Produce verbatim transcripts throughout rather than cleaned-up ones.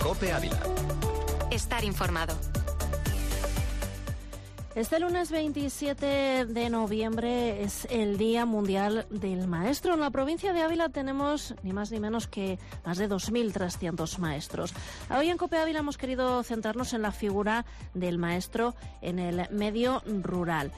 COPE Ávila. Estar informado. Este lunes veintisiete de noviembre es el Día Mundial del Maestro. En la provincia de Ávila tenemos ni más ni menos que más de dos mil trescientos maestros. Hoy en COPE Ávila hemos querido centrarnos en la figura del maestro en el medio rural.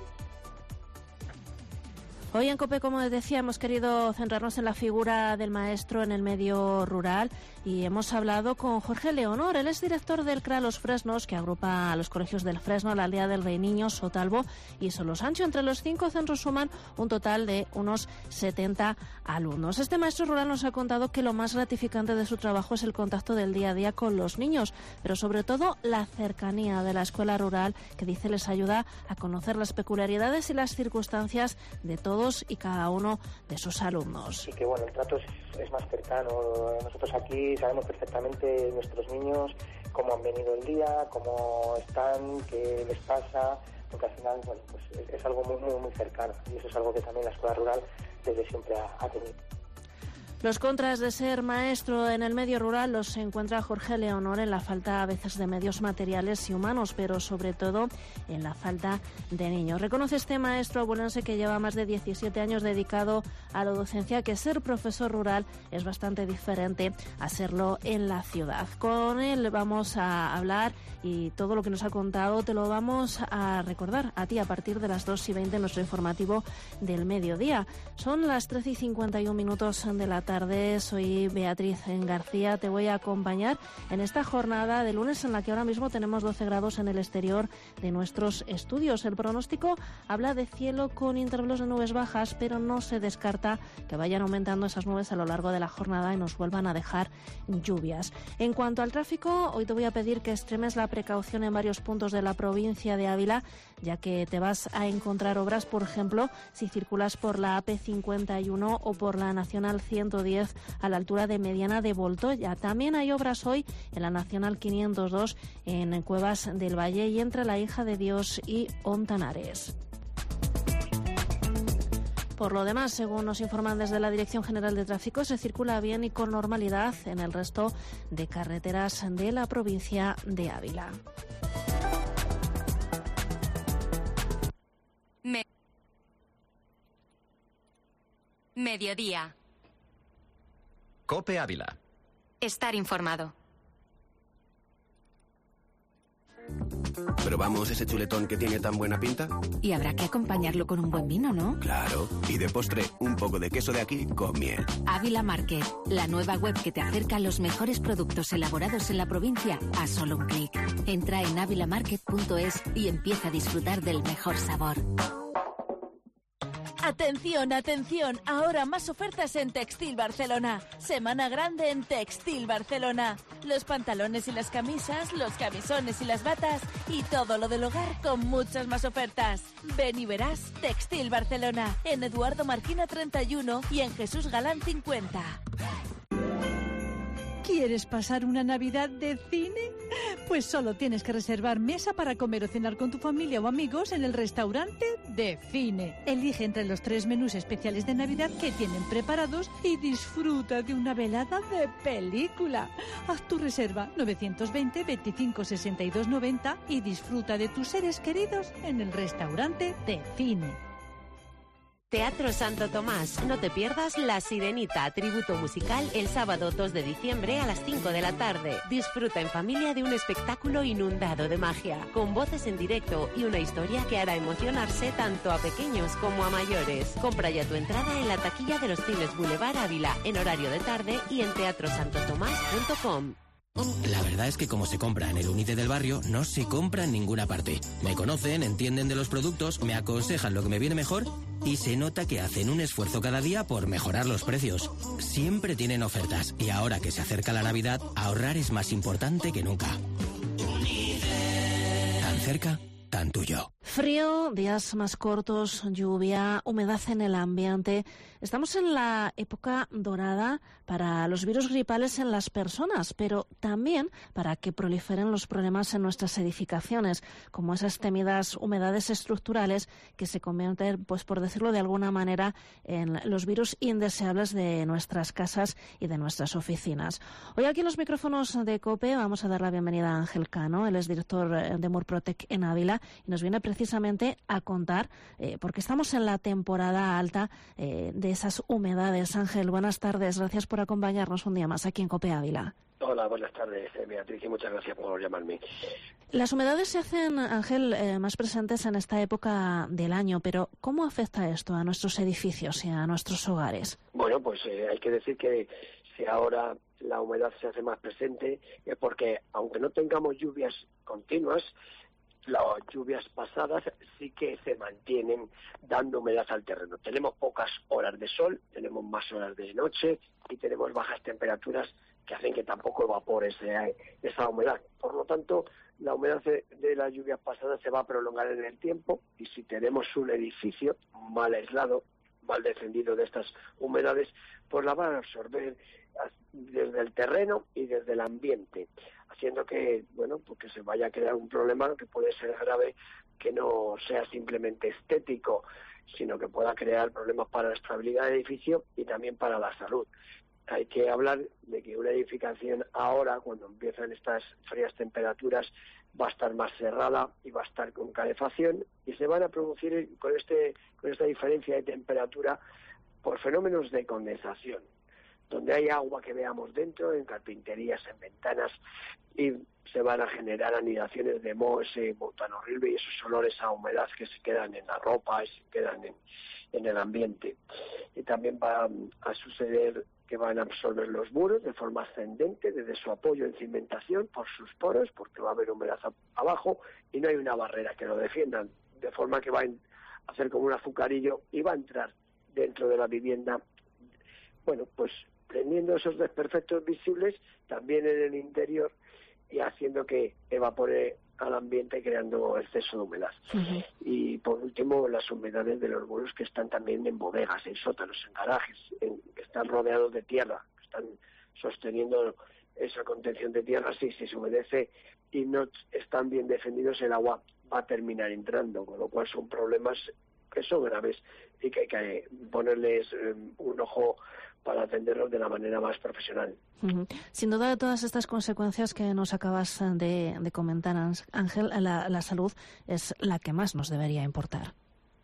Hoy en COPE, como decía, hemos querido centrarnos en la figura del maestro en el medio rural y hemos hablado con Jorge Leonor. Él es director del C R A Los Fresnos, que agrupa a los colegios del Fresno, la aldea del Rey Niño, Sotalbo y Solosancho. Entre los cinco centros suman un total de unos setenta alumnos. Este maestro rural nos ha contado que lo más gratificante de su trabajo es el contacto del día a día con los niños, pero sobre todo la cercanía de la escuela rural, que dice les ayuda a conocer las peculiaridades y las circunstancias de todos y cada uno de sus alumnos. Y que bueno, el trato es, es más cercano. Nosotros aquí sabemos perfectamente nuestros niños cómo han venido el día, cómo están, qué les pasa, porque al final bueno, pues es, es algo muy, muy, muy cercano, y eso es algo que también la escuela rural desde siempre ha, ha tenido. Los contras de ser maestro en el medio rural los encuentra Jorge Leonor en la falta a veces de medios materiales y humanos, pero sobre todo en la falta de niños. Reconoce este maestro abuelense, que lleva más de diecisiete años dedicado a la docencia, que ser profesor rural es bastante diferente a serlo en la ciudad. Con él vamos a hablar y todo lo que nos ha contado te lo vamos a recordar a ti a partir de las dos y veinte en nuestro informativo del mediodía. Son las trece y cincuenta y un minutos de la tarde. Soy Beatriz García, te voy a acompañar en esta jornada de lunes en la que ahora mismo tenemos doce grados en el exterior de nuestros estudios. El pronóstico habla de cielo con intervalos de nubes bajas, pero no se descarta que vayan aumentando esas nubes a lo largo de la jornada y nos vuelvan a dejar lluvias. En cuanto al tráfico, hoy te voy a pedir que extremes la precaución en varios puntos de la provincia de Ávila, ya que te vas a encontrar obras, por ejemplo, si circulas por la A P cincuenta y uno o por la Nacional ciento diez a la altura de Mediana de Voltoya. También hay obras hoy en la Nacional quinientos dos en Cuevas del Valle y entre la Hija de Dios y Ontanares. Por lo demás, según nos informan desde la Dirección General de Tráfico, se circula bien y con normalidad en el resto de carreteras de la provincia de Ávila. Me- Mediodía. COPE Ávila. Estar informado. ¿Probamos ese chuletón que tiene tan buena pinta? Y habrá que acompañarlo con un buen vino, ¿no? Claro. Y de postre, un poco de queso de aquí con miel. Ávila Market, la nueva web que te acerca a los mejores productos elaborados en la provincia a solo un clic. Entra en avilamarket punto es y empieza a disfrutar del mejor sabor. Atención, atención, ahora más ofertas en Textil Barcelona. Semana grande en Textil Barcelona. Los pantalones y las camisas, los camisones y las batas y todo lo del hogar con muchas más ofertas. Ven y verás Textil Barcelona en Eduardo Marquina treinta y uno y en Jesús Galán cincuenta. ¿Quieres pasar una Navidad de cine? Pues solo tienes que reservar mesa para comer o cenar con tu familia o amigos en el restaurante de cine. Elige entre los tres menús especiales de Navidad que tienen preparados y disfruta de una velada de película. Haz tu reserva novecientos veinte, veinticinco, sesenta y dos, noventa y disfruta de tus seres queridos en el restaurante de cine. Teatro Santo Tomás. No te pierdas La Sirenita, tributo musical, el sábado dos de diciembre a las cinco de la tarde. Disfruta en familia de un espectáculo inundado de magia, con voces en directo y una historia que hará emocionarse tanto a pequeños como a mayores. Compra ya tu entrada en la taquilla de los cines Boulevard Ávila, en horario de tarde y en teatro santo tomás punto com. La verdad es que como se compra en el Unite del barrio, no se compra en ninguna parte. Me conocen, entienden de los productos, me aconsejan lo que me viene mejor y se nota que hacen un esfuerzo cada día por mejorar los precios. Siempre tienen ofertas y ahora que se acerca la Navidad, ahorrar es más importante que nunca. Unite. Tan cerca, tan tuyo. Frío, días más cortos, lluvia, humedad en el ambiente. Estamos en la época dorada para los virus gripales en las personas, pero también para que proliferen los problemas en nuestras edificaciones, como esas temidas humedades estructurales que se convierten, pues por decirlo de alguna manera, en los virus indeseables de nuestras casas y de nuestras oficinas. Hoy aquí en los micrófonos de COPE vamos a dar la bienvenida a Ángel Cano. Él es director de Murprotec en Ávila y nos viene precisamente a contar, eh, porque estamos en la temporada alta eh, de esas humedades. Ángel, buenas tardes. Gracias por acompañarnos un día más aquí en COPE Ávila. Hola, buenas tardes, Beatriz, y muchas gracias por llamarme. Las humedades se hacen, Ángel, eh, más presentes en esta época del año, pero ¿cómo afecta esto a nuestros edificios y a nuestros hogares? Bueno, pues eh, hay que decir que si ahora la humedad se hace más presente, es porque aunque no tengamos lluvias continuas, las lluvias pasadas sí que se mantienen dando humedad al terreno. Tenemos pocas horas de sol, tenemos más horas de noche y tenemos bajas temperaturas que hacen que tampoco evapore ese, esa humedad. Por lo tanto, la humedad de, de las lluvias pasadas se va a prolongar en el tiempo y si tenemos un edificio mal aislado, mal defendido de estas humedades, pues la van a absorber desde el terreno y desde el ambiente, haciendo que, bueno, pues que se vaya a crear un problema que puede ser grave, que no sea simplemente estético, sino que pueda crear problemas para la estabilidad del edificio y también para la salud. Hay que hablar de que una edificación ahora, cuando empiezan estas frías temperaturas, va a estar más cerrada y va a estar con calefacción y se van a producir con este con esta diferencia de temperatura por fenómenos de condensación, donde hay agua que veamos dentro, en carpinterías, en ventanas, y se van a generar anidaciones de moho, ese butanolrio y esos olores a humedad que se quedan en la ropa y se quedan en, en el ambiente. Y también va a suceder que van a absorber los muros de forma ascendente desde su apoyo en cimentación por sus poros, porque va a haber humedad abajo y no hay una barrera que lo defiendan, de forma que va a hacer como un azucarillo y va a entrar dentro de la vivienda, bueno, pues prendiendo esos desperfectos visibles también en el interior y haciendo que evapore al ambiente creando exceso de humedad. Uh-huh. Y por último, las humedades de los muros que están también en bodegas, en sótanos, en garajes, en, que están rodeados de tierra, que están sosteniendo esa contención de tierra. Sí, si se humedece y no están bien defendidos, el agua va a terminar entrando, con lo cual son problemas que son graves y que hay que ponerles eh, un ojo para atenderlos de la manera más profesional. Uh-huh. Sin duda, de todas estas consecuencias que nos acabas de, de comentar, Ángel, la, la salud es la que más nos debería importar.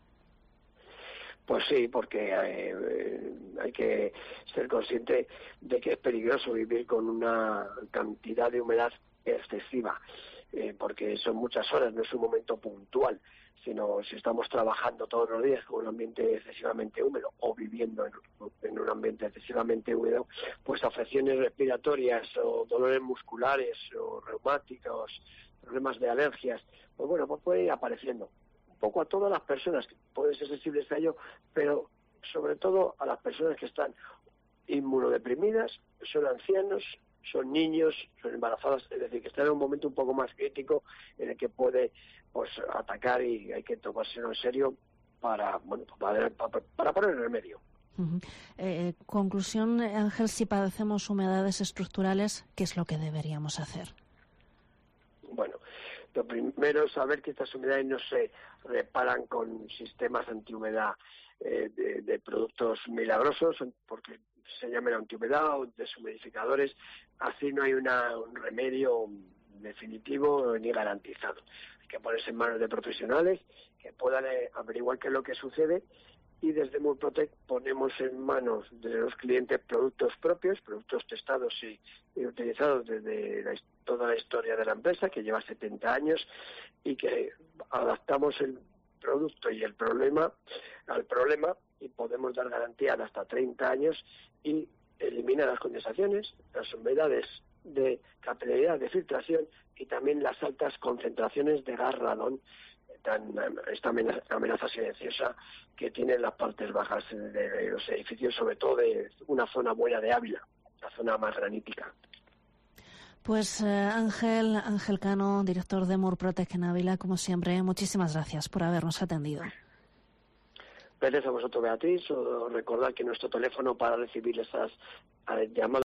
Pues sí, porque eh, hay que ser consciente de que es peligroso vivir con una cantidad de humedad excesiva, eh, porque son muchas horas, no es un momento puntual, sino si estamos trabajando todos los días con un ambiente excesivamente húmedo o viviendo en, en un ambiente excesivamente húmedo, pues afecciones respiratorias o dolores musculares o reumáticos, problemas de alergias, pues bueno, pues puede ir apareciendo un poco a todas las personas que pueden ser sensibles a ello, pero sobre todo a las personas que están inmunodeprimidas, son ancianos, son niños, son embarazadas, es decir, que están en un momento un poco más crítico en el que puede pues atacar y hay que tomárselo en serio para bueno para, para, para poner remedio. Uh-huh. Eh, conclusión, Ángel, si padecemos humedades estructurales, ¿qué es lo que deberíamos hacer? Bueno, lo primero es saber que estas humedades no se reparan con sistemas antihumedad eh, de, de productos milagrosos, porque se llaman antihumedad o deshumidificadores. Así no hay una, un remedio definitivo ni garantizado. Hay que ponerse en manos de profesionales que puedan eh, averiguar qué es lo que sucede, y desde Murprotec ponemos en manos de los clientes productos propios, productos testados y, y utilizados desde la, toda la historia de la empresa, que lleva setenta años, y que adaptamos el producto y el problema al problema y podemos dar garantía de hasta treinta años y elimina las condensaciones, las humedades de capilaridad, de filtración y también las altas concentraciones de gas radón, tan, esta amenaza, amenaza silenciosa que tienen las partes bajas de los edificios, sobre todo de una zona buena de Ávila, la zona más granítica. Pues eh, Ángel, Ángel Cano, director de Murprotec en Ávila, como siempre, muchísimas gracias por habernos atendido. Gracias a vosotros, Beatriz. Recordad que nuestro teléfono para recibir esas llamadas